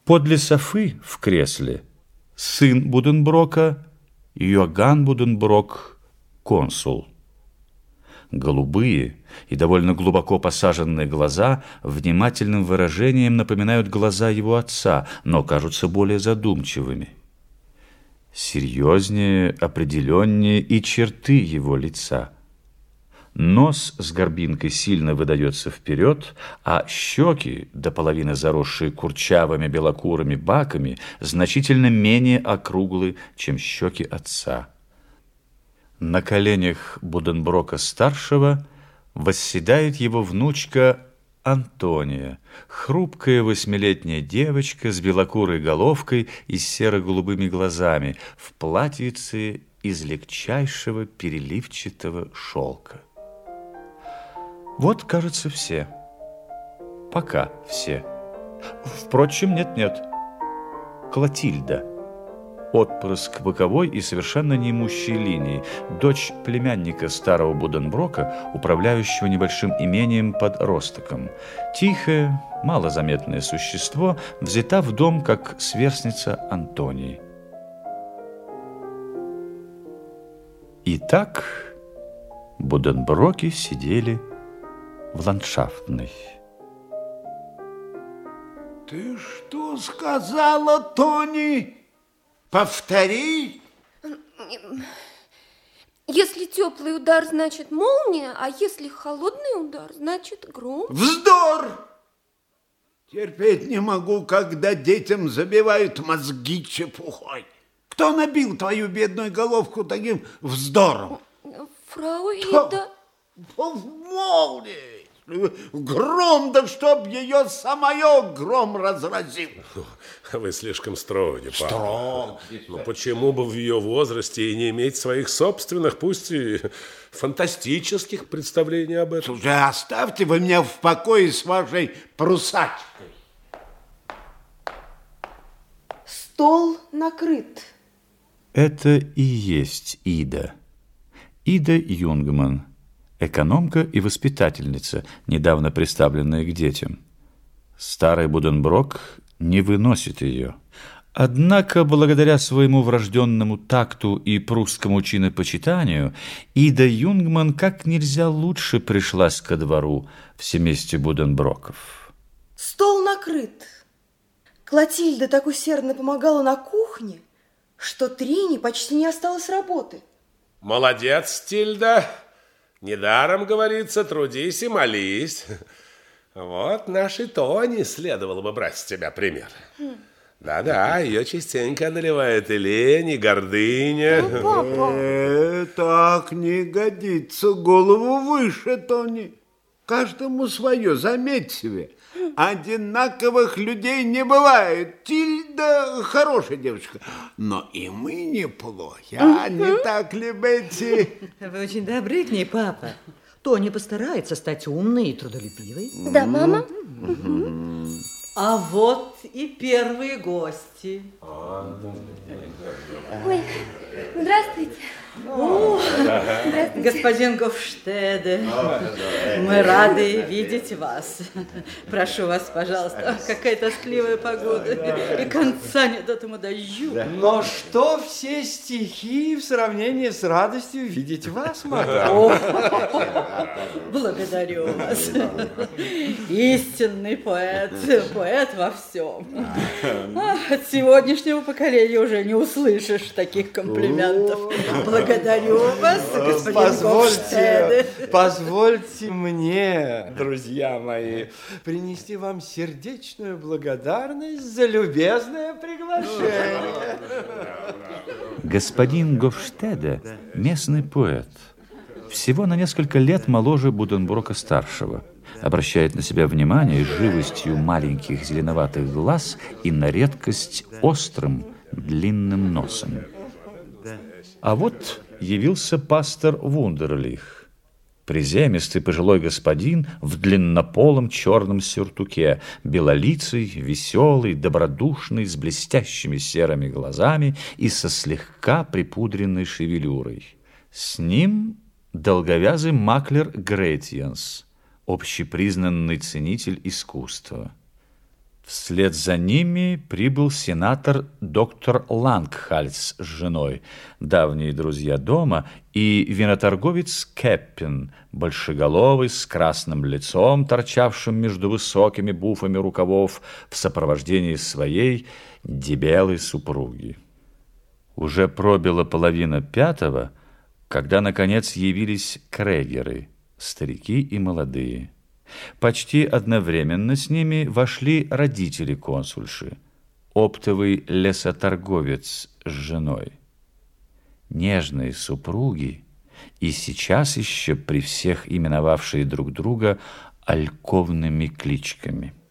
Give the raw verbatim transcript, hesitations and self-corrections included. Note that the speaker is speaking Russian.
Подле Софы в кресле сын Буденброка, Йоганн Буденброк, консул. Голубые и довольно глубоко посаженные глаза внимательным выражением напоминают глаза его отца, но кажутся более задумчивыми. Серьезнее, определеннее и черты его лица. Нос с горбинкой сильно выдается вперед, а щеки, до половины заросшие курчавыми белокурыми баками, значительно менее округлы, чем щеки отца. На коленях Буденброка-старшего восседает его внучка Антония, хрупкая восьмилетняя девочка с белокурой головкой и серо-голубыми глазами в платьице из легчайшего переливчатого шелка. Вот, кажется, все. Пока все. Впрочем, нет-нет. Клотильда. Отпрыск боковой и совершенно неимущей линии, дочь племянника старого Буденброка, управляющего небольшим имением под Ростоком. Тихое, малозаметное существо, взята в дом как сверстница Антонии. Итак, Буденброки сидели в ландшафтной. Ты что сказала, Тони? Повтори. Если теплый удар, значит молния, а если холодный удар, значит гром. Вздор! Терпеть не могу, когда детям забивают мозги чепухой. Кто набил твою бедную головку таким вздором? Фрау Ида. Молния! Гром, да чтоб ее самое гром разразил. Вы слишком строги, папа. Строг. Но почему бы в ее возрасте и не иметь своих собственных, пусть и фантастических представлений об этом? Слушай, оставьте вы меня в покое с вашей прусачкой. Стол накрыт. Это и есть Ида. Ида Юнгман. Экономка и воспитательница, недавно приставленная к детям. Старый Буденброк не выносит ее. Однако, благодаря своему врожденному такту и прусскому чинопочитанию, Ида Юнгман как нельзя лучше пришлась ко двору в семействе Буденброков. Стол накрыт. Клотильда так усердно помогала на кухне, что Трине почти не осталось работы. Молодец, Тильда. Недаром говорится, трудись и молись. Вот нашей Тони следовало бы брать с тебя пример. Да-да, ее частенько одолевает и лень, и гордыня. Ну, папа. Э, так не годится. Голову выше, Тони. Каждому свое, заметь себе. Одинаковых людей не бывает. Тильда хорошая девочка, но и мы неплохи, а не так ли, Бетти? Вы очень добры к ней, папа. Тони постарается стать умной и трудолюбивой. Да, мама? А вот и первые гости. Ой, здравствуйте. О, господин Гофштеде, мы рады видеть вас. Прошу вас, пожалуйста. Ах, какая тоскливая погода. И конца нет этому дождю. Но что все стихи в сравнении с радостью видеть вас, мадам? О, благодарю вас. Истинный поэт, поэт во всем. Ах, от сегодняшнего поколения уже не услышишь таких комплиментов. Благодарю вас, господин Позвольте, позвольте мне, друзья мои, принести вам сердечную благодарность за любезное приглашение. Господин Гофштеде – местный поэт. Всего на несколько лет моложе Буденброка-старшего. Обращает на себя внимание живостью маленьких зеленоватых глаз и на редкость острым длинным носом. А вот явился пастор Вундерлих, приземистый пожилой господин в длиннополом черном сюртуке, белолицый, веселый, добродушный, с блестящими серыми глазами и со слегка припудренной шевелюрой. С ним долговязый маклер Гретьенс, общепризнанный ценитель искусства. Вслед за ними прибыл сенатор доктор Лангхальц с женой, давние друзья дома, и виноторговец Кеппин, большеголовый, с красным лицом, торчавшим между высокими буфами рукавов, в сопровождении своей дебелой супруги. Уже пробила половина пятого, когда, наконец, явились крегеры, старики и молодые. Почти одновременно с ними вошли родители консульши, оптовый лесоторговец с женой. Нежные супруги, и сейчас еще при всех именовавшие друг друга альковными кличками.